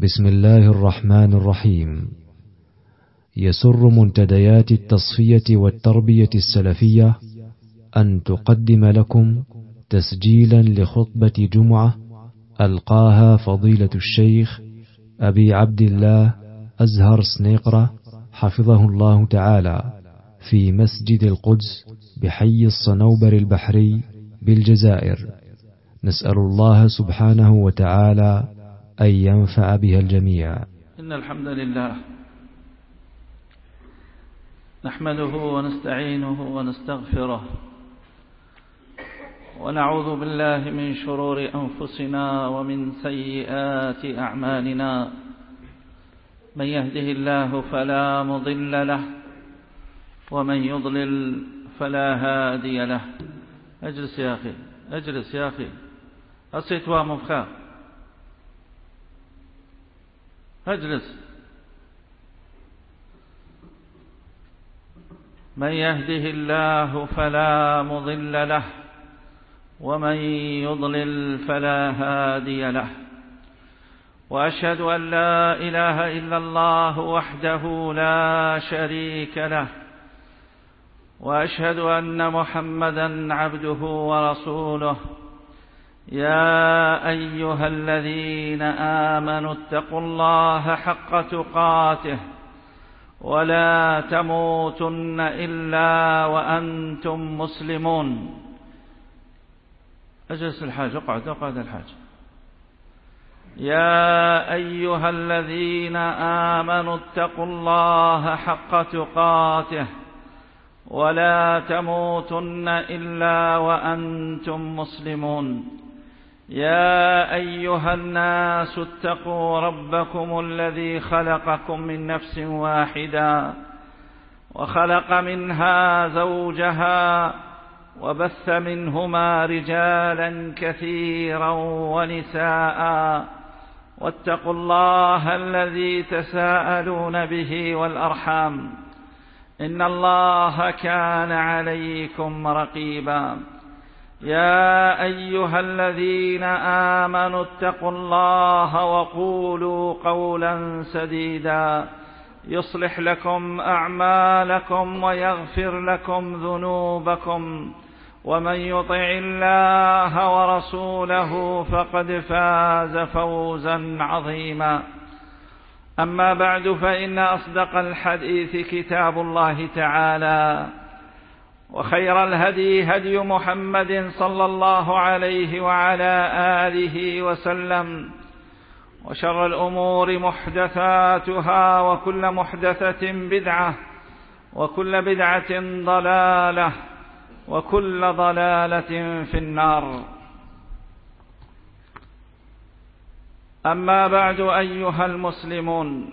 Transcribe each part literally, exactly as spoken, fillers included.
بسم الله الرحمن الرحيم. يسر منتديات التصفية والتربية السلفية أن تقدم لكم تسجيلا لخطبة جمعة ألقاها فضيلة الشيخ أبي عبد الله أزهر سنيقرة حفظه الله تعالى في مسجد القدس بحي الصنوبر البحري بالجزائر. نسأل الله سبحانه وتعالى أن ينفع بها الجميع. إن الحمد لله نحمده ونستعينه ونستغفره ونعوذ بالله من شرور أنفسنا ومن سيئات أعمالنا. من يهده الله فلا مضل له ومن يضلل فلا هادي له. اجلس يا أخي اجلس يا أخي أصيتوا مفخا اجلس. من يهده الله فلا مضل له ومن يضلل فلا هادي له. وأشهد أن لا إله إلا الله وحده لا شريك له، وأشهد أن محمدا عبده ورسوله. يا أيها الذين آمنوا اتقوا الله حق تقاته ولا تموتن إلا وأنتم مسلمون. أجلس الحاج، اقعد اقعد الحاج. يا أيها الذين آمنوا اتقوا الله حق تقاته ولا تموتن إلا وأنتم مسلمون. يا أيها الناس اتقوا ربكم الذي خلقكم من نفس واحدة وخلق منها زوجها وبث منهما رجالا كثيرا ونساء. واتقوا الله الذي تساءلون به والأرحام إن الله كان عليكم رقيبا. يا أيها الذين آمنوا اتقوا الله وقولوا قولا سديدا يصلح لكم أعمالكم ويغفر لكم ذنوبكم، ومن يطع الله ورسوله فقد فاز فوزا عظيما. أما بعد، فإن أصدق الحديث كتاب الله تعالى، وخير الهدي هدي محمد صلى الله عليه وعلى آله وسلم، وشر الأمور محدثاتها، وكل محدثة بدعة، وكل بدعة ضلالة، وكل ضلالة في النار. أما بعد أيها المسلمون،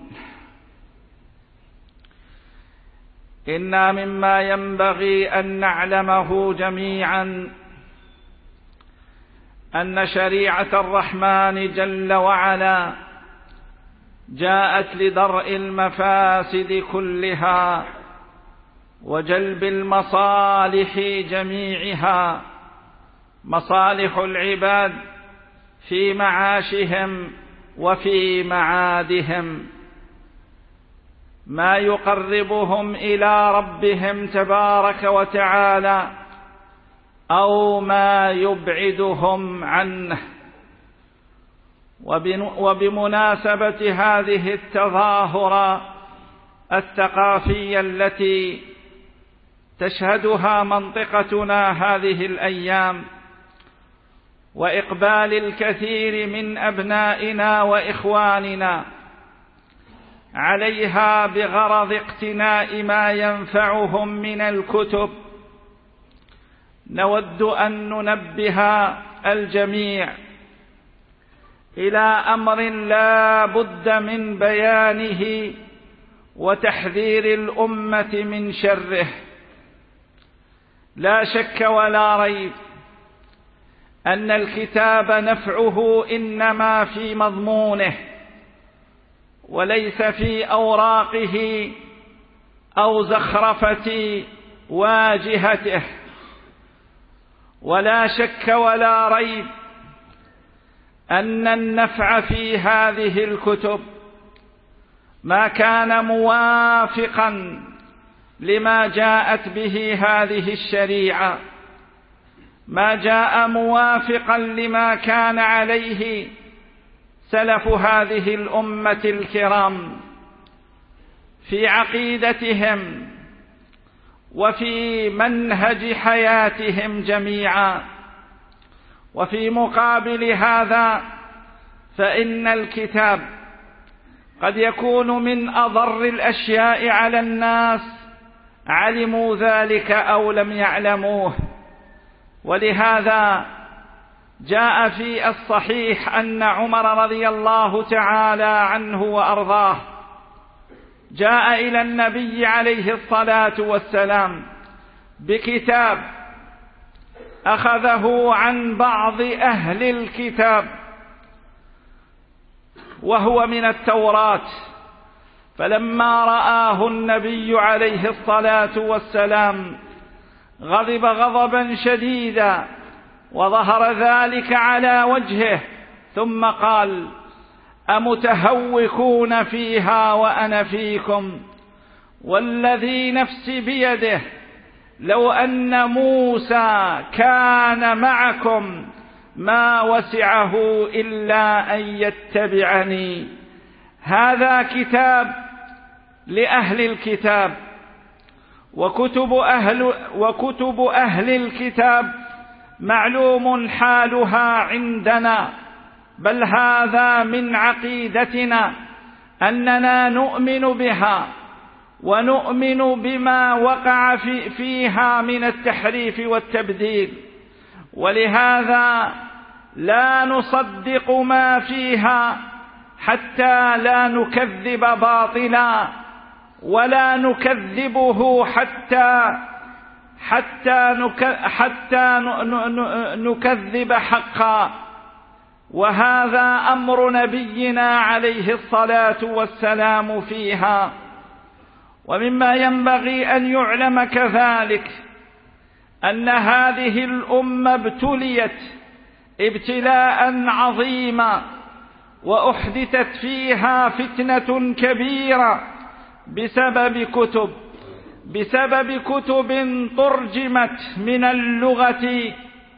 إن مما ينبغي أن نعلمه جميعا أن شريعة الرحمن جل وعلا جاءت لدرء المفاسد كلها وجلب المصالح جميعها، مصالح العباد في معاشهم وفي معادهم، ما يقربهم إلى ربهم تبارك وتعالى أو ما يبعدهم عنه. وبمناسبة هذه التظاهرة الثقافية التي تشهدها منطقتنا هذه الأيام، وإقبال الكثير من أبنائنا وإخواننا عليها بغرض اقتناء ما ينفعهم من الكتب، نود أن ننبه الجميع إلى أمر لا بد من بيانه وتحذير الأمة من شره. لا شك ولا ريب أن الكتاب نفعه إنما في مضمونه وليس في أوراقه أو زخرفة واجهته. ولا شك ولا ريب أن النفع في هذه الكتب ما كان موافقا لما جاءت به هذه الشريعة، ما جاء موافقا لما كان عليه سلف هذه الأمة الكرام في عقيدتهم وفي منهج حياتهم جميعا. وفي مقابل هذا فإن الكتاب قد يكون من أضر الأشياء على الناس، علموا ذلك أو لم يعلموه. ولهذا جاء في الصحيح أن عمر رضي الله تعالى عنه وأرضاه جاء إلى النبي عليه الصلاة والسلام بكتاب أخذه عن بعض أهل الكتاب وهو من التوراة، فلما رآه النبي عليه الصلاة والسلام غضب غضبا شديدا وظهر ذلك على وجهه، ثم قال: أمتهوكون فيها وأنا فيكم؟ والذي نفسي بيده لو أن موسى كان معكم ما وسعه إلا أن يتبعني. هذا كتاب لأهل الكتاب، وكتب أهل, وكتب أهل الكتاب معلوم حالها عندنا، بل هذا من عقيدتنا أننا نؤمن بها ونؤمن بما وقع في فيها من التحريف والتبديل، ولهذا لا نصدق ما فيها حتى لا نكذب باطلا، ولا نكذبه حتى حتى حتى نكذب حقا. وهذا أمر نبينا عليه الصلاة والسلام فيها. ومما ينبغي أن يعلم كذلك أن هذه الأمة ابتليت ابتلاء عظيما، وأحدثت فيها فتنة كبيرة بسبب كتب بسبب كتب ترجمت من اللغة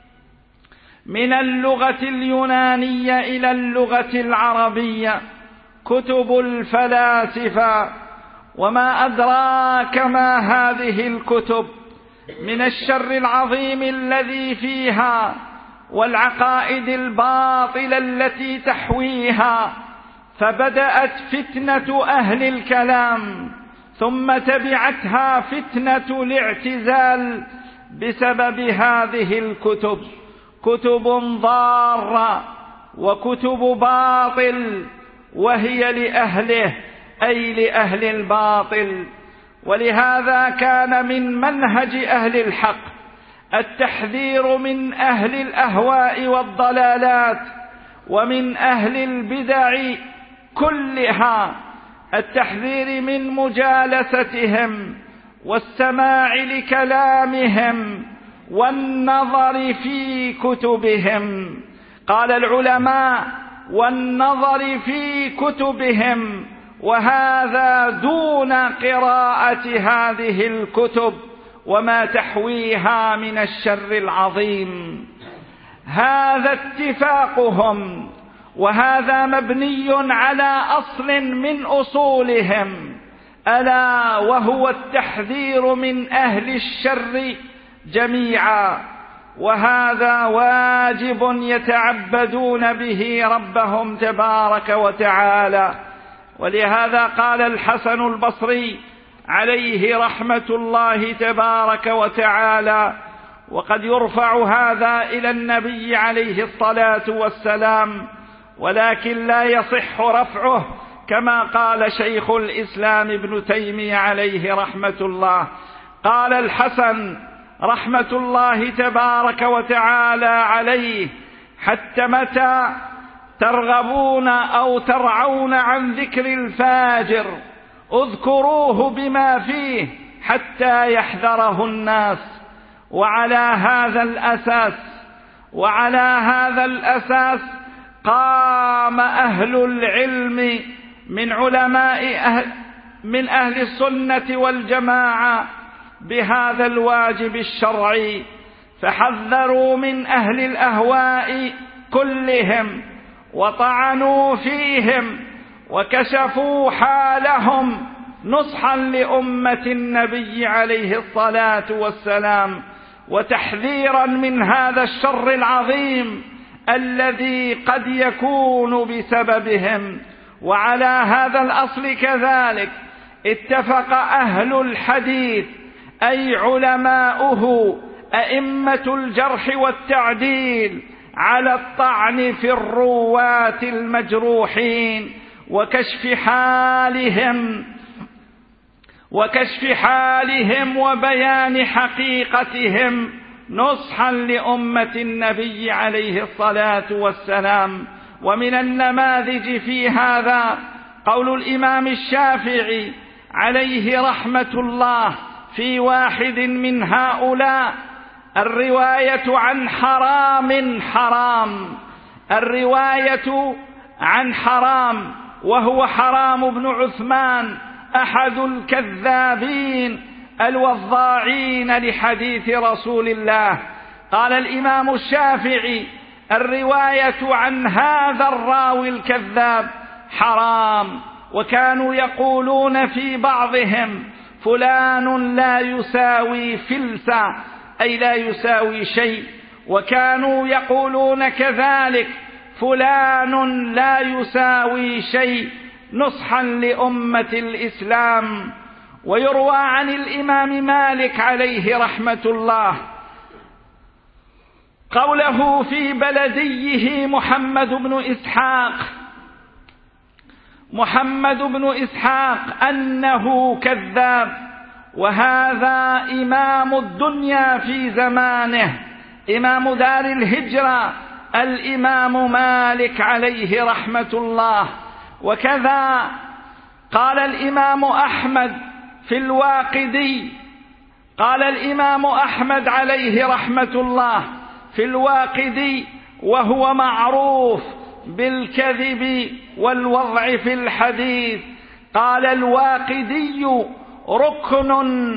من اللغة اليونانية إلى اللغة العربية، كتب الفلاسفة. وما أدراك ما هذه الكتب من الشر العظيم الذي فيها والعقائد الباطلة التي تحويها. فبدأت فتنة أهل الكلام، ثم تبعتها فتنة الاعتزال بسبب هذه الكتب، كتب ضارة وكتب باطل، وهي لأهله أي لأهل الباطل. ولهذا كان من منهج أهل الحق التحذير من أهل الأهواء والضلالات ومن أهل البدع كلها، التحذير من مجالستهم والسماع لكلامهم والنظر في كتبهم. قال العلماء: والنظر في كتبهم، وهذا دون قراءة هذه الكتب وما تحويها من الشر العظيم. هذا اتفاقهم، وهذا مبني على أصل من أصولهم، ألا وهو التحذير من أهل الشر جميعا. وهذا واجب يتعبدون به ربهم تبارك وتعالى. ولهذا قال الحسن البصري عليه رحمة الله تبارك وتعالى، وقد يرفع هذا إلى النبي عليه الصلاة والسلام، ولكن لا يصح رفعه، كما قال شيخ الإسلام ابن تيمية عليه رحمة الله. قال الحسن رحمة الله تبارك وتعالى عليه: حتى متى ترغبون أو ترعون عن ذكر الفاجر اذكروه بما فيه حتى يحذره الناس. وعلى هذا الأساس وعلى هذا الأساس قام أهل العلم من علماء أهل من أهل السنة والجماعة بهذا الواجب الشرعي، فحذروا من أهل الأهواء كلهم وطعنوا فيهم وكشفوا حالهم نصحا لأمة النبي عليه الصلاة والسلام، وتحذيرا من هذا الشر العظيم الذي قد يكون بسببهم. وعلى هذا الأصل كذلك اتفق أهل الحديث أي علماؤه أئمة الجرح والتعديل على الطعن في الرواة المجروحين وكشف حالهم وكشف حالهم وبيان حقيقتهم نصحا لأمة النبي عليه الصلاة والسلام. ومن النماذج في هذا قول الإمام الشافعي عليه رحمة الله في واحد من هؤلاء: الرواية عن حرام حرام، الرواية عن حرام، وهو حرام بن عثمان أحد الكذابين الوضاعين لحديث رسول الله. قال الإمام الشافعي: الرواية عن هذا الراوي الكذاب حرام. وكانوا يقولون في بعضهم: فلان لا يساوي فلسا، أي لا يساوي شيء. وكانوا يقولون كذلك: فلان لا يساوي شيء، نصحا لأمة الإسلام. ويروى عن الإمام مالك عليه رحمة الله قوله في بلديه محمد بن إسحاق محمد بن إسحاق أنه كذاب، وهذا إمام الدنيا في زمانه، إمام دار الهجرة الإمام مالك عليه رحمة الله. وكذا قال الإمام أحمد في الواقدي قال الإمام أحمد عليه رحمة الله في الواقدي، وهو معروف بالكذب والوضع في الحديث، قال: الواقدي ركن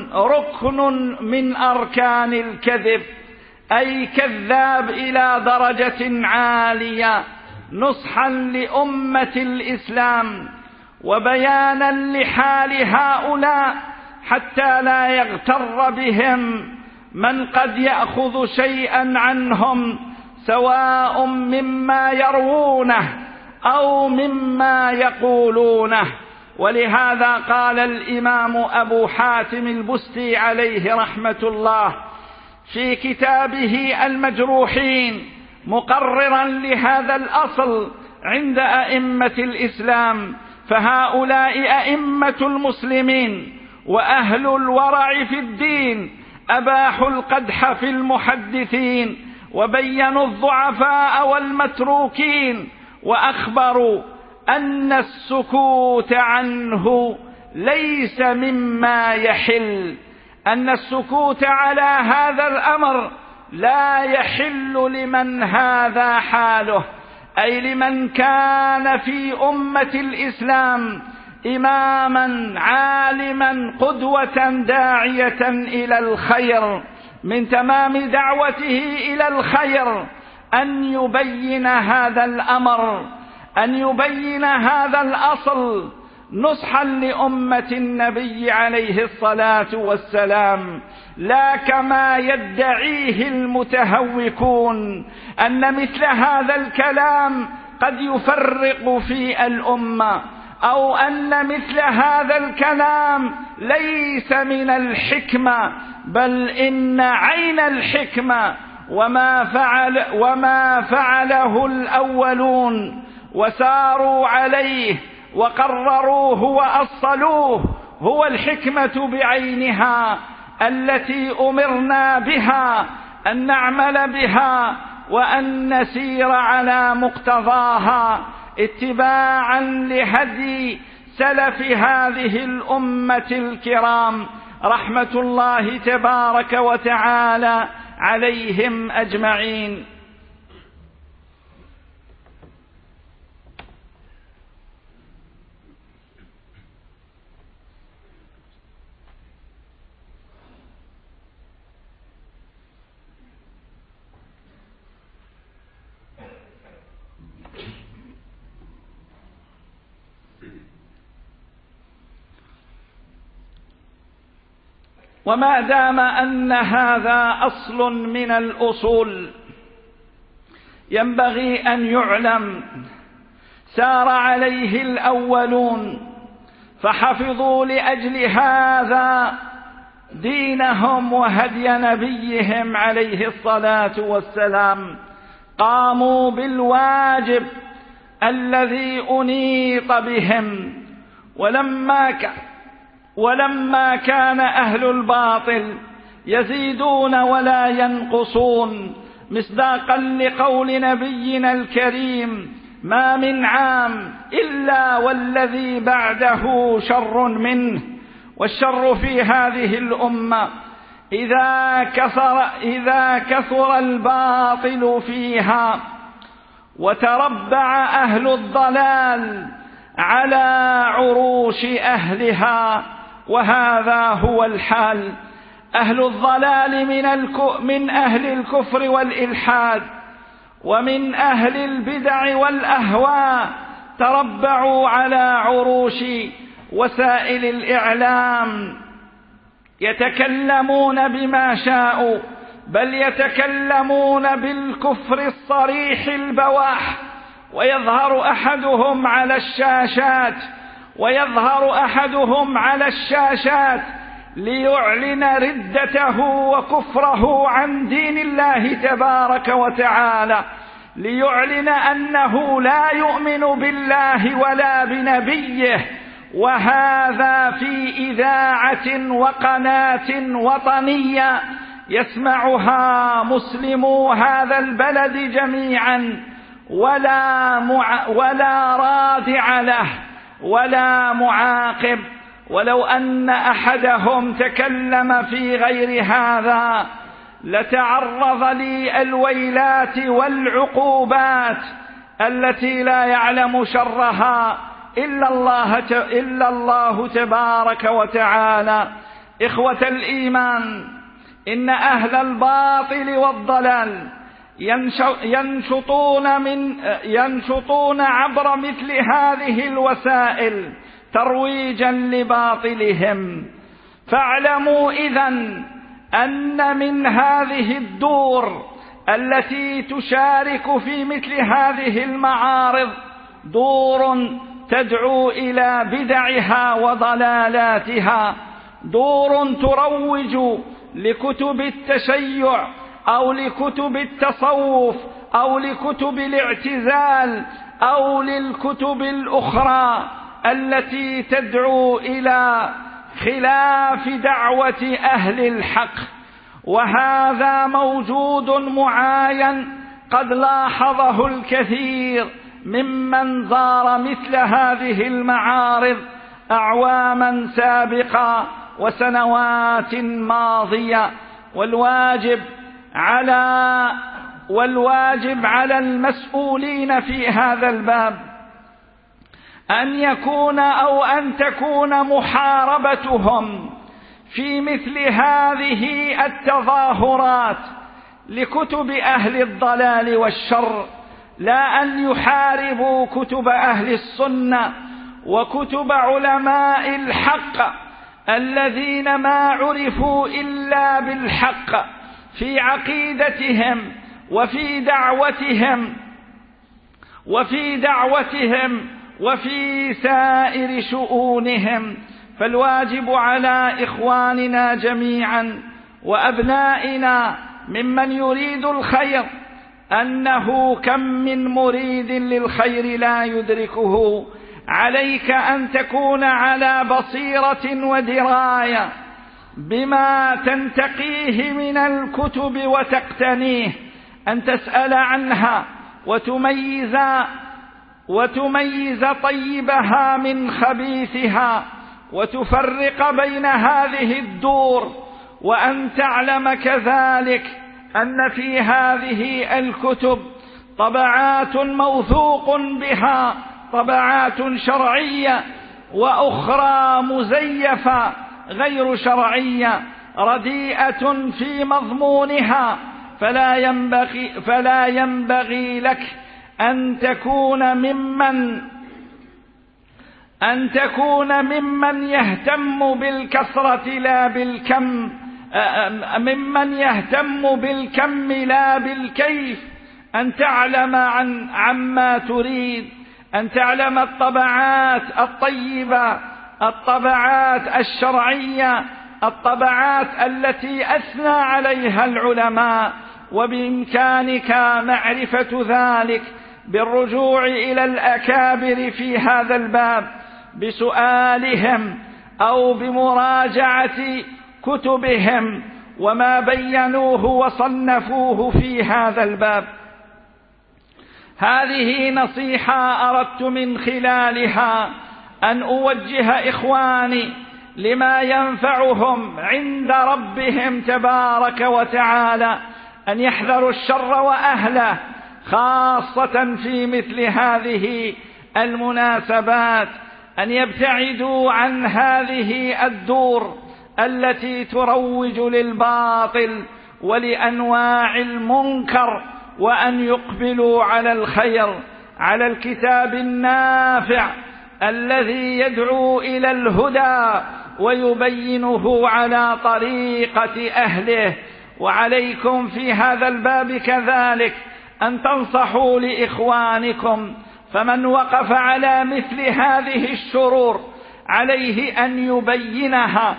ركن من أركان الكذب، أي كذاب إلى درجة عالية، نصحا لأمة الإسلام وبيانا لحال هؤلاء حتى لا يغتر بهم من قد يأخذ شيئا عنهم، سواء مما يروونه أو مما يقولونه. ولهذا قال الإمام أبو حاتم البستي عليه رحمة الله في كتابه المجروحين مقررا لهذا الأصل عند أئمة الإسلام: فهؤلاء أئمة المسلمين وأهل الورع في الدين أباحوا القدح في المحدثين، وبينوا الضعفاء والمتروكين، وأخبروا أن السكوت عنه ليس مما يحل، أن السكوت على هذا الأمر لا يحل لمن هذا حاله، أي لمن كان في أمة الإسلام إماما عالما قدوة داعية إلى الخير. من تمام دعوته إلى الخير أن يبين هذا الأمر، أن يبين هذا الأصل نصحا لأمة النبي عليه الصلاة والسلام، لا كما يدعيه المتهوكون أن مثل هذا الكلام قد يفرق في الأمة، أو أن مثل هذا الكلام ليس من الحكمة، بل إن عين الحكمة وما فعل وما فعله الأولون وساروا عليه وقرروه وأصلوه هو الحكمة بعينها التي أمرنا بها أن نعمل بها وأن نسير على مقتضاها اتباعا لهدي سلف هذه الأمة الكرام رحمة الله تبارك وتعالى عليهم أجمعين. وما دام أن هذا أصل من الأصول ينبغي أن يعلم سار عليه الأولون فحفظوا لأجل هذا دينهم وهدي نبيهم عليه الصلاة والسلام، قاموا بالواجب الذي أنيط بهم. ولما كان ولما كان أهل الباطل يزيدون ولا ينقصون، مصداقا لقول نبينا الكريم: ما من عام إلا والذي بعده شر منه. والشر في هذه الأمة إذا كثر, إذا كثر الباطل فيها وتربع أهل الضلال على عروش أهلها، وهذا هو الحال. أهل الضلال من, من أهل الكفر والإلحاد ومن أهل البدع والأهواء تربعوا على عروش وسائل الإعلام، يتكلمون بما شاءوا، بل يتكلمون بالكفر الصريح البواح، ويظهر أحدهم على الشاشات ويظهر أحدهم على الشاشات ليعلن ردته وكفره عن دين الله تبارك وتعالى، ليعلن أنه لا يؤمن بالله ولا بنبيه، وهذا في إذاعة وقناة وطنية يسمعها مسلمو هذا البلد جميعا، ولا, مع ولا رادع له ولا معاقب. ولو أن أحدهم تكلم في غير هذا لتعرض لي الويلات والعقوبات التي لا يعلم شرها إلا الله, إلا الله تبارك وتعالى. إخوة الإيمان، إن أهل الباطل والضلال ينشطون, من ينشطون عبر مثل هذه الوسائل ترويجا لباطلهم. فاعلموا إذن أن من هذه الدور التي تشارك في مثل هذه المعارض دور تدعو إلى بدعها وضلالاتها، دور تروج لكتب التشيع أو لكتب التصوف أو لكتب الاعتزال أو للكتب الأخرى التي تدعو إلى خلاف دعوة أهل الحق. وهذا موجود معاين قد لاحظه الكثير ممن زار مثل هذه المعارض أعواما سابقة وسنوات ماضية. والواجب على والواجب على المسؤولين في هذا الباب أن يكون أو أن تكون محاربتهم في مثل هذه التظاهرات لكتب أهل الضلال والشر، لا أن يحاربوا كتب أهل السنة وكتب علماء الحق الذين ما عرفوا إلا بالحق في عقيدتهم وفي دعوتهم وفي دعوتهم وفي سائر شؤونهم. فالواجب على إخواننا جميعا وأبنائنا ممن يريد الخير أنه كم من مريد للخير لا يدركه. عليك أن تكون على بصيرة ودراية بما تنتقيه من الكتب وتقتنيه، أن تسأل عنها وتميز وتميز طيبها من خبيثها وتفرق بين هذه الدور، وأن تعلم كذلك أن في هذه الكتب طبعات موثوق بها، طبعات شرعية وأخرى مزيفة غير شرعية رديئة في مضمونها، فلا ينبغي, فلا ينبغي لك أن تكون ممن أن تكون ممن يهتم بالكثرة لا بالكم، ممن يهتم بالكم لا بالكيف، أن تعلم عن عما تريد، أن تعلم الطبعات الطيبة، الطبعات الشرعية، الطبعات التي أثنى عليها العلماء، وبإمكانك معرفة ذلك بالرجوع إلى الأكابر في هذا الباب بسؤالهم أو بمراجعة كتبهم وما بينوه وصنفوه في هذا الباب. هذه نصيحة أردت من خلالها أن أوجه إخواني لما ينفعهم عند ربهم تبارك وتعالى، أن يحذروا الشر وأهله، خاصة في مثل هذه المناسبات، أن يبتعدوا عن هذه الدور التي تروج للباطل ولأنواع المنكر، وأن يقبلوا على الخير، على الكتاب النافع الذي يدعو إلى الهدى ويبينه على طريقة أهله. وعليكم في هذا الباب كذلك أن تنصحوا لإخوانكم، فمن وقف على مثل هذه الشرور عليه أن يبينها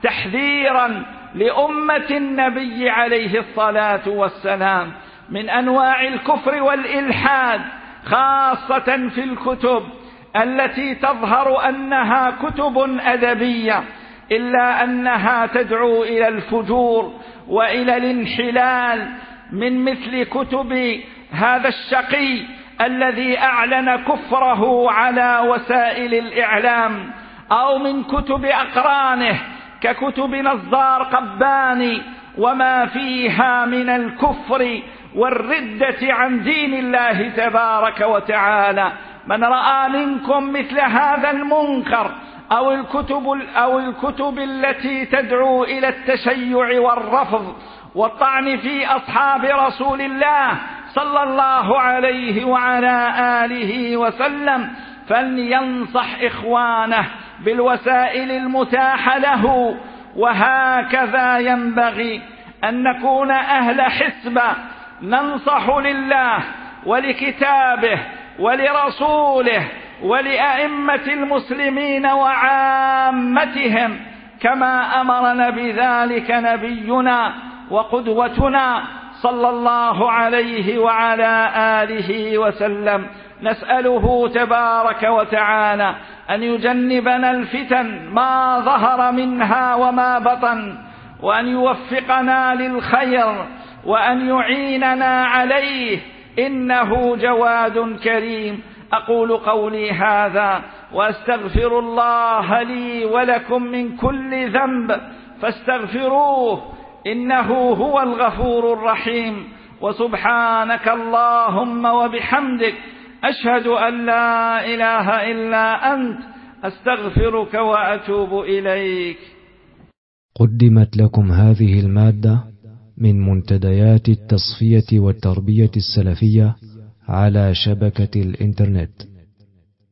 تحذيرا لأمة النبي عليه الصلاة والسلام من أنواع الكفر والإلحاد، خاصة في الكتب التي تظهر أنها كتب أدبية، إلا أنها تدعو إلى الفجور وإلى الانحلال، من مثل كتب هذا الشقي الذي أعلن كفره على وسائل الإعلام، أو من كتب أقرانه ككتب نزار قباني وما فيها من الكفر والردة عن دين الله تبارك وتعالى. من رأى منكم مثل هذا المنكر أو الكتب, أو الكتب التي تدعو إلى التشيع والرفض والطعن في أصحاب رسول الله صلى الله عليه وعلى آله وسلم، فلينصح إخوانه بالوسائل المتاحة له. وهكذا ينبغي أن نكون أهل حسبة، ننصح لله ولكتابه ولرسوله ولأئمة المسلمين وعامتهم، كما أمرنا بذلك نبينا وقدوتنا صلى الله عليه وعلى آله وسلم. نسأله تبارك وتعالى أن يجنبنا الفتن ما ظهر منها وما بطن، وأن يوفقنا للخير، وأن يعيننا عليه، إنه جواد كريم. أقول قولي هذا وأستغفر الله لي ولكم من كل ذنب فاستغفروه إنه هو الغفور الرحيم. وسبحانك اللهم وبحمدك أشهد أن لا إله إلا أنت أستغفرك وأتوب إليك. قدمت لكم هذه المادة من منتديات التصفية والتربية السلفية على شبكة الإنترنت.